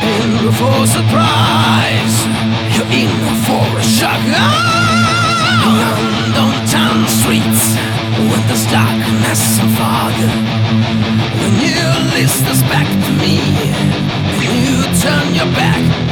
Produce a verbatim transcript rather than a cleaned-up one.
in for surprise. You're in for a shock. Ah! Downtown streets, when there's darkness and fog, when you list us back to me, when you turn your back.